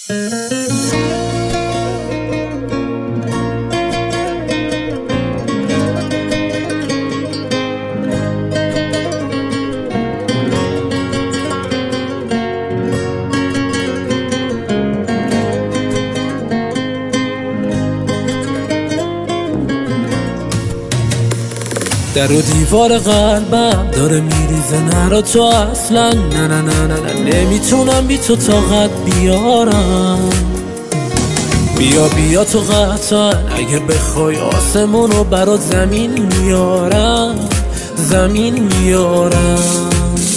در و دیوار قلبم داره میریزه نرا تو اصلا نه نه نه نه نه نمیتونم بی تو طاقت بیارم. بیا بیا تو قطعا اگه بخوای آسمونو برات زمین میارم، زمین میارم.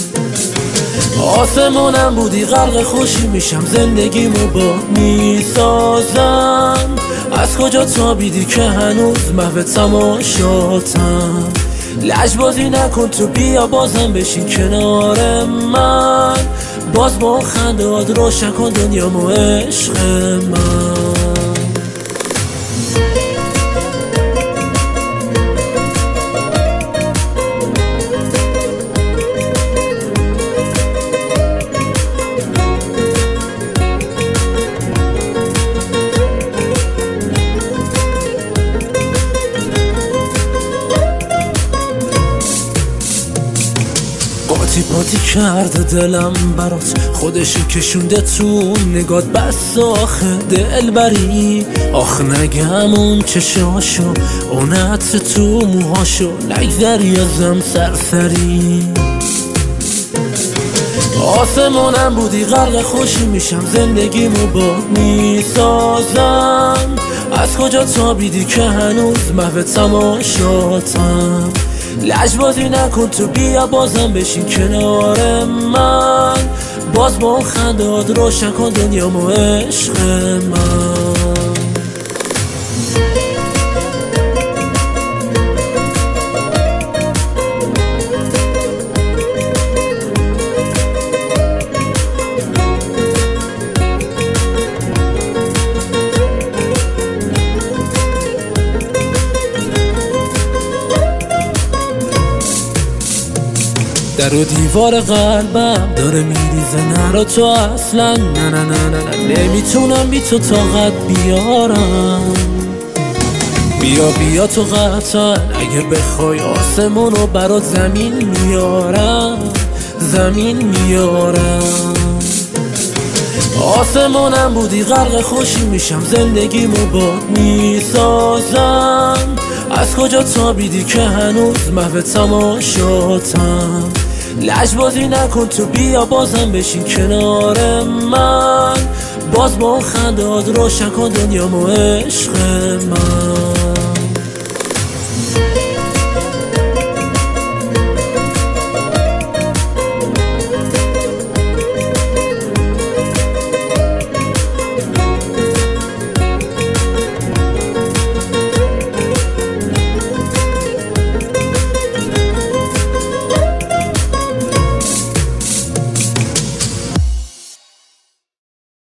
آسمونم بودی غرق خوشی میشم، زندگیمو با میسازم. از کجا تابیدی که هنوز محو تماشاتم؟ لجبازی نکن تو، بیا بازم بشین کنار من. باز با خنده‌هات روشن کن دنیامو عشق من. پاتی پاتی کرده دلم برات، خودشو کشونده تو نگات بس آخه دل بری. آخ نگم اون چشاشو، اون عطر تو موهاشو، نگذری ازم سرسری. آسمونم بودی غرق خوشی میشم، زندگیمو با میسازم. از کجا تابیدی که هنوز محو تماشاتم؟ لجبازی نکن تو، بیا بازم بشین کنار من. باز با اون خنده‌هات روشن کن دنیامو عشق من. در و دیوار قلبم داره میریزه نرا تو اصلا نه نه نه نه نه نمیتونم بی تو طاقت بیارم. بیا بیا تو قطعا اگه بخوای آسمونو برات زمین میارم، زمین میارم. آسمونم بودی غرق خوشی میشم، زندگیمو با میسازم. از کجا تابیدی که هنوز محو تماشاتم؟ لجبازی نکن تو، بیا بازم بشین کنار من. باز با اون خنده‌هات روشن کن دنیامو عشق من.